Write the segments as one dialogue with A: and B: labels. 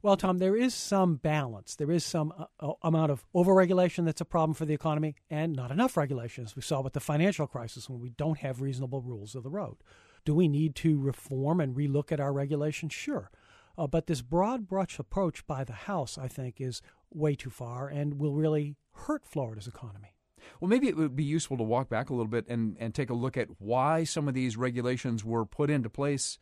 A: Well, Tom, there is some balance. There is some amount of overregulation that's a problem for the economy and not enough regulation, as we saw with the financial crisis when we don't have reasonable rules of the road. Do we need to reform and relook at our regulation? Sure. But this broad brush approach by the House, I think, is way too far and will really hurt Florida's economy.
B: Well, maybe it would be useful to walk back a little bit and take a look at why some of these regulations were put into place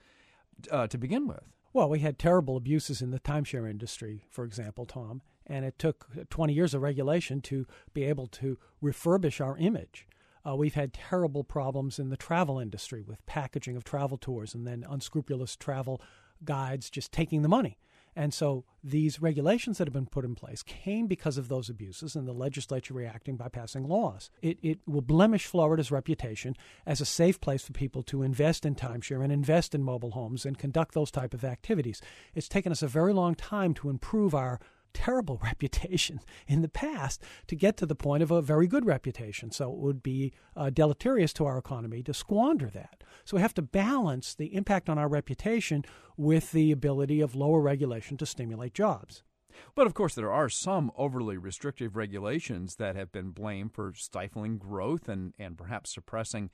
B: to begin with.
A: Well, we had terrible abuses in the timeshare industry, for example, Tom, and it took 20 years of regulation to be able to refurbish our image. We've had terrible problems in the travel industry with packaging of travel tours and then unscrupulous travel guides just taking the money. And so these regulations that have been put in place came because of those abuses and the legislature reacting by passing laws. It will blemish Florida's reputation as a safe place for people to invest in timeshare and invest in mobile homes and conduct those type of activities. It's taken us a very long time to improve our terrible reputation in the past to get to the point of a very good reputation. So it would be deleterious to our economy to squander that. So we have to balance the impact on our reputation with the ability of lower regulation to stimulate jobs.
B: But, of course, there are some overly restrictive regulations that have been blamed for stifling growth and perhaps suppressing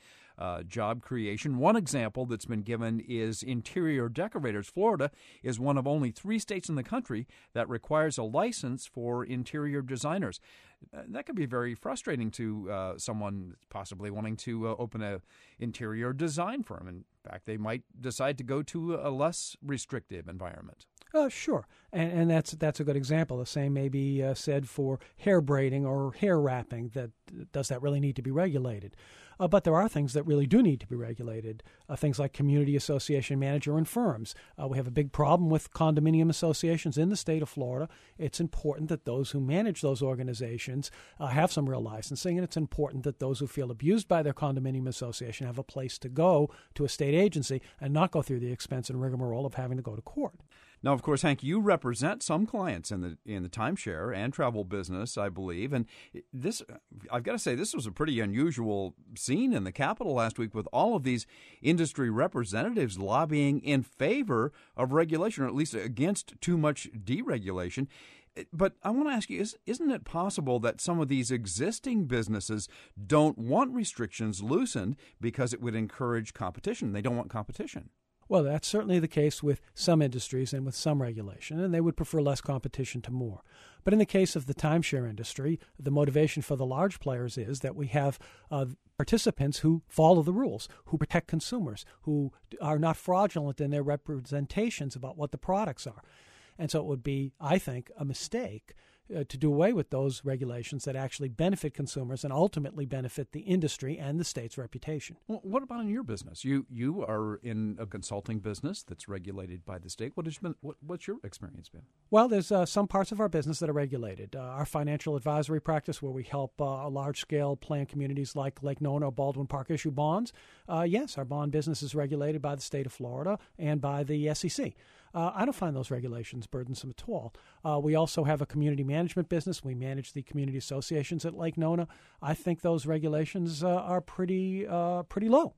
B: job creation. One example that's been given is interior decorators. Florida is one of only 3 states in the country that requires a license for interior designers. That can be very frustrating to someone possibly wanting to open an interior design firm. In fact, they might decide to go to a less restrictive environment.
A: Sure, and that's a good example. The same may be said for hair braiding or hair wrapping. Does that really need to be regulated? But there are things that really do need to be regulated, things like community association manager and firms. We have a big problem with condominium associations in the state of Florida. It's important that those who manage those organizations have some real licensing, and it's important that those who feel abused by their condominium association have a place to go to a state agency and not go through the expense and rigmarole of having to go to court.
B: Now, of course, Hank, you represent some clients in the timeshare and travel business, I believe, and this, I've got to say, this was a pretty unusual scene in the Capitol last week with all of these industry representatives lobbying in favor of regulation, or at least against too much deregulation. But I want to ask you, isn't it possible that some of these existing businesses don't want restrictions loosened because it would encourage competition? They don't want competition.
A: Well, that's certainly the case with some industries and with some regulation, and they would prefer less competition to more. But in the case of the timeshare industry, the motivation for the large players is that we have participants who follow the rules, who protect consumers, who are not fraudulent in their representations about what the products are. And so it would be, I think, a mistake to do away with those regulations that actually benefit consumers and ultimately benefit the industry and the state's reputation.
B: Well, what about in your business? You are in a consulting business that's regulated by the state. What's your experience been?
A: Well, there's some parts of our business that are regulated. Our financial advisory practice, where we help large-scale planned communities like Lake Nona or Baldwin Park issue bonds. Yes, our bond business is regulated by the state of Florida and by the SEC. I don't find those regulations burdensome at all. We also have a community management business. We manage the community associations at Lake Nona. I think those regulations are pretty low,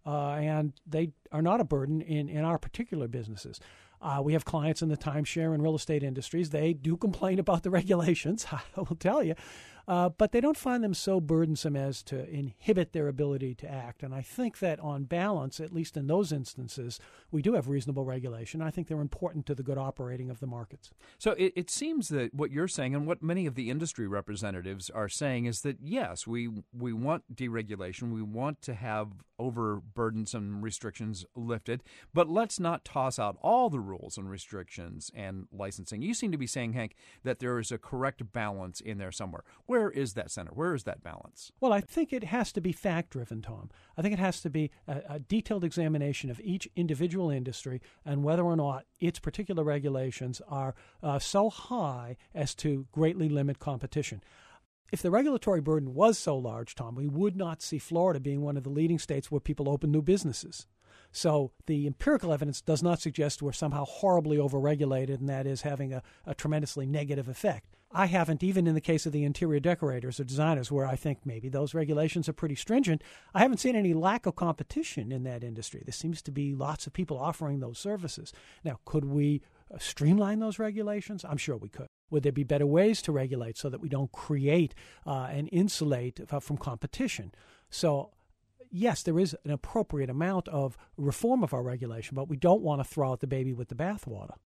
A: and they are not a burden in our particular businesses. We have clients in the timeshare and real estate industries. They do complain about the regulations, I will tell you, but they don't find them so burdensome as to inhibit their ability to act. And I think that on balance, at least in those instances, we do have reasonable regulation. I think they're important to the good operating of the markets.
B: So it seems that what you're saying and what many of the industry representatives are saying is that, yes, we want deregulation. We want to have overburdensome restrictions lifted, but let's not toss out all the rules and restrictions and licensing. You seem to be saying, Hank, that there is a correct balance in there somewhere. Where is that center? Where is that balance?
A: Well, I think it has to be fact-driven, Tom. I think it has to be a detailed examination of each individual industry and whether or not its particular regulations are so high as to greatly limit competition. If the regulatory burden was so large, Tom, we would not see Florida being one of the leading states where people open new businesses. So the empirical evidence does not suggest we're somehow horribly overregulated and that is having a tremendously negative effect. I haven't, even in the case of the interior decorators or designers, where I think maybe those regulations are pretty stringent, I haven't seen any lack of competition in that industry. There seems to be lots of people offering those services. Now, could we streamline those regulations? I'm sure we could. Would there be better ways to regulate so that we don't create and insulate from competition? So, yes, there is an appropriate amount of reform of our regulation, but we don't want to throw out the baby with the bathwater.